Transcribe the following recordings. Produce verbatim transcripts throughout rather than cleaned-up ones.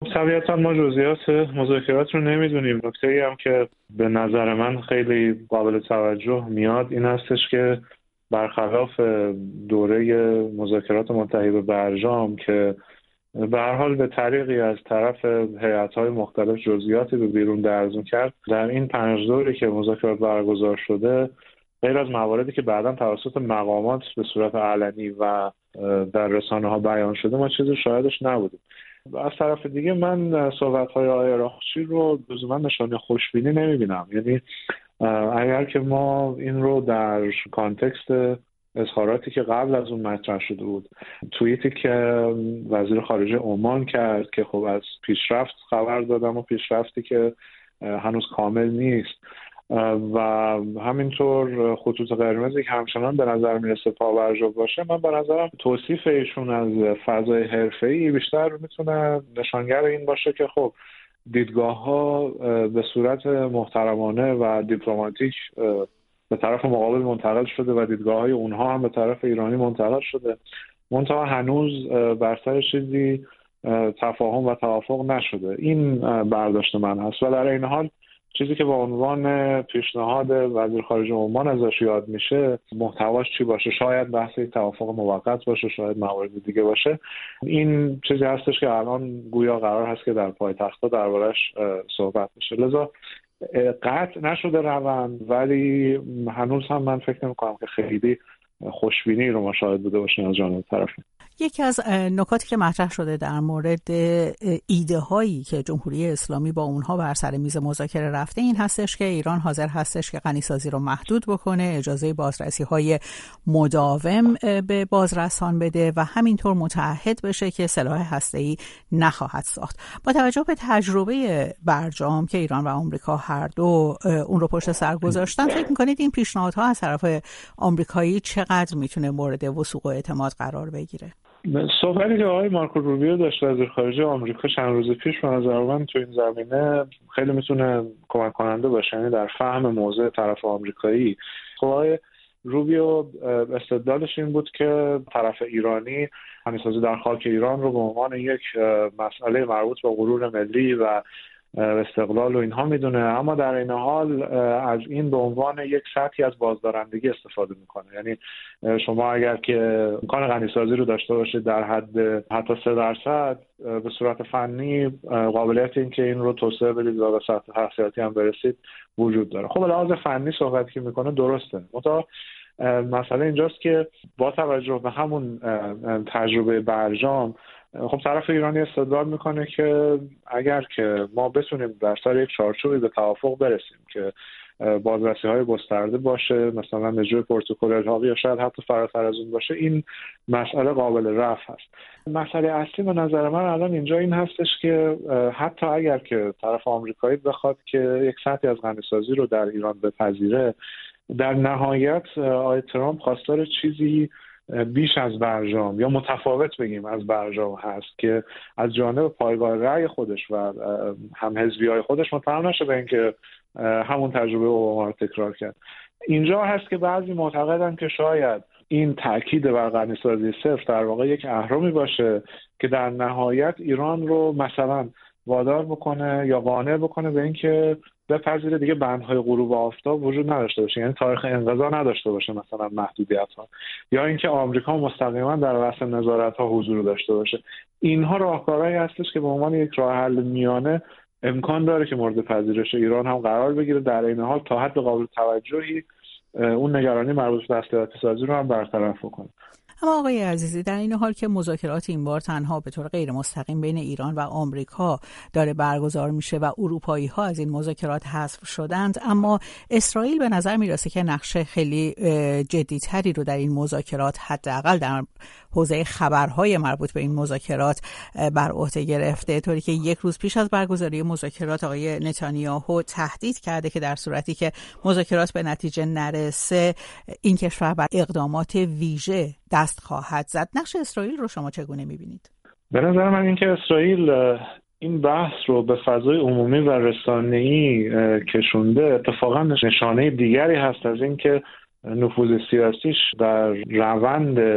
طبیعتا ما جزئیات مذاکرات رو نمیدونیم. نکته‌ای هم که به نظر من خیلی قابل توجه میاد این هستش که برخلاف دوره مذاکرات منتهی به برجام که به هر حال به طریقی از طرف هیئت‌های مختلف جزئیاتی به بیرون درز کرد، در این پنج دوره که مذاکرات برگزار شده غیر از مواردی که بعداً توسط مقامات به صورت علنی و در رسانه‌ها بیان شده ما چیزی شاهدش نبودیم. از طرف دیگه من صحبت‌های آقای راخچی رو لزوما نشانه خوشبینی نمی‌بینم. یعنی اگر که ما این رو در کانتکست اظهاراتی که قبل از اون مطرح شده بود، توییتی که وزیر خارجه عمان کرد که خب از پیشرفت خبر دادم و پیشرفتی که هنوز کامل نیست، و همینطور خطوط قرمزی که همچنان به نظر میرسه پابرجا باشه، من به نظرم توصیف ایشون از فضای حرفه‌ای بیشتر میتونه نشانگر این باشه که خب دیدگاه ها به صورت محترمانه و دیپلماتیک به طرف مقابل منتقل شده و دیدگاه های اونها هم به طرف ایرانی منتقل شده، منتها هنوز بر سر چیزی تفاهم و توافق نشده. این برداشت من هست و در این حال چیزی که با عنوان پیشنهاد وزیر خارجه عمان ازش یاد میشه محتواش چی باشه، شاید بحث توافق موقت باشه، شاید موارد دیگه باشه. این چیزی هستش که الان گویا قرار هست که در پایتخت‌ها دربارش صحبت بشه، لذا قطع نشده روند، ولی هنوز هم من فکر نمی‌کنم که خیلی خوشبینی رو ما شاهد بوده باشیم از جانب طرفین. یکی از نکاتی که مطرح شده در مورد ایده هایی که جمهوری اسلامی با اونها بر سر میز مذاکره رفته این هستش که ایران حاضر هستش که غنیسازی رو محدود بکنه، اجازه بازرسی های مداوم به بازرسان بده و همینطور متعهد بشه که سلاح هسته‌ای نخواهد ساخت. با توجه به تجربه برجام که ایران و آمریکا هر دو اون رو پشت سر گذاشتن، فکر می‌کنید این پیشنهادها از طرف آمریکایی چقدر میتونه مورد وثوق و اعتماد قرار بگیره؟ صحبتی که آقای مارکو روبیو داشت وزیر خارجه آمریکا چند روز پیش به نظر من تو این زمینه خیلی میتونه کمک کننده باشه، یعنی در فهم موضوع طرف آمریکایی. خب آقای روبیو استدلالش این بود که طرف ایرانی غنیسازی در خاک ایران رو به عنوان یک مسئله مربوط به غرور ملی و استقلال و اینها میدونه، اما در این حال از این به عنوان یک سطحی از بازدارندگی استفاده میکنه. یعنی شما اگر که امکان غنیسازی رو داشته باشید در حد حتی سه درصد به صورت فنی، قابلیت این که این رو توسعه بدید و به سطح تحصیلاتی هم برسید وجود داره. خب لحاظ فنی صحبتی که میکنه درسته، منتها مسئله اینجاست که با توجه به همون تجربه برجام، خب طرف ایرانی استدلال میکنه که اگر که ما بتونیم در سر یک چارچوبی به توافق برسیم که بازرسی های گسترده باشه، مثلا نجوی پروتکل الحاقی یا شاید حتی فراتر از اون باشه، این مسئله قابل رفع هست. مسئله اصلی به نظر من الان اینجا این هستش که حتی اگر که طرف آمریکایی بخواد که یک سطحی از غنیسازی رو در ایران بپذیره، در نهایت آقای ترامپ خواستار چیزی بیش از برجام یا متفاوت بگیم از برجام هست که از جانب پایگاه رأی خودش و هم حزبی‌های خودش متهم نشه به اینکه همون تجربه اوباما رو تکرار کرد. اینجا هست که بعضی معتقدن که شاید این تأکید بر غنیسازی صفر در واقع یک اهرمی باشه که در نهایت ایران رو مثلا وادار بکنه یا قانع بکنه به اینکه بپذیره دیگه بندهای غروب آفتاب وجود نداشته باشه، یعنی تاریخ انقضا نداشته باشه مثلا محدودیت‌ها، یا اینکه آمریکا مستقیما در رأس نظارت‌ها حضور داشته باشه. اینها راهکارهایی هستش که به عنوان یک راه حل میانه امکان داره که مورد پذیرش ایران هم قرار بگیره، در این حال تا حد قابل توجهی اون نگرانی مربوط به تسلیحاتی سازی رو هم برطرف کنه. اما آقای عزیزی، در این حال که مذاکرات این بار تنها به طور غیر مستقیم بین ایران و آمریکا داره برگزار میشه و اروپایی ها از این مذاکرات حذف شدند، اما اسرائیل به نظر میرسه که نقش خیلی جدی‌تری رو در این مذاکرات حداقل در حوزه خبرهای مربوط به این مذاکرات بر عهده گرفته، طوری که یک روز پیش از برگزاری مذاکرات آقای نتانیاهو تهدید کرده که در صورتی که مذاکرات به نتیجه نرسه این کشور بر اقدامات ویژه دست خواهد زد. نقش اسرائیل رو شما چگونه می‌بینید؟ به نظر من اینکه اسرائیل این بحث رو به فضای عمومی و رسانه‌ای کشونده اتفاقا نشانه دیگری هست از اینکه نفوذ سیاسیش در روند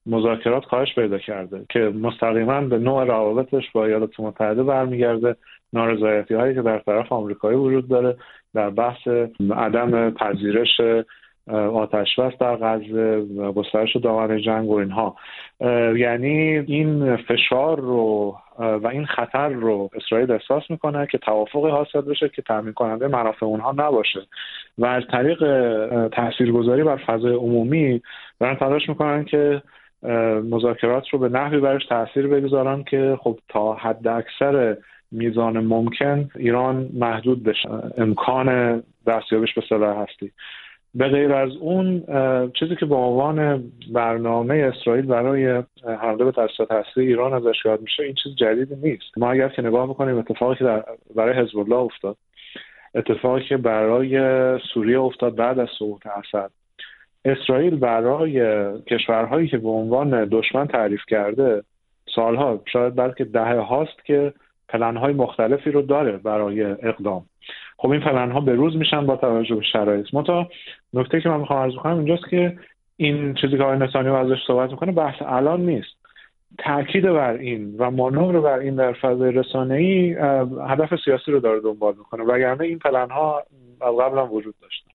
مذاکرات کاهش پیدا کرده که مستقیما به نوع روابطش با ایالات متحده برمیگرده، نارضایتی هایی که در طرف آمریکایی وجود داره در بحث عدم پذیرش آتش بس در غزه و گسترش دامنه جنگ و اینها. یعنی این فشار رو و این خطر رو اسرائیل احساس میکنه که توافقی حاصل بشه که تامین کننده منافع اونها نباشه و از طریق تاثیرگذاری بر فضای عمومی دارن تلاش میکنن که مذاکرات رو به نحوی برش تاثیر بگذارن که خب تا حد اکثر میزان ممکن ایران محدود بشه امکان دستیابیش به سلاح هستی. به غیر از اون چیزی که به عنوان برنامه اسرائیل برای حمله به تاسیسات هستی ایران ازش یاد میشه این چیز جدیدی نیست. ما اگر که نگاه بکنیم اتفاقی که در برای حزب الله افتاد، اتفاقی که برای سوریه افتاد بعد از سقوط اسد، اسرائیل برای کشورهایی که به عنوان دشمن تعریف کرده سالها شاید بلکه دهه هاست که پلن‌های مختلفی رو داره برای اقدام. خب این پلن‌ها به روز میشن با توجه به شرایط. منتها نکته که من میخوام عرض کنم اینجاست که این چیزی که آقای نتانیاهو ازش صحبت میکنه بحث الان نیست. تاکید بر این و مانور بر این در فضای رسانه‌ای هدف سیاسی رو داره دنبال میکنه، وگرنه این پلن‌ها قبلا وجود داشت.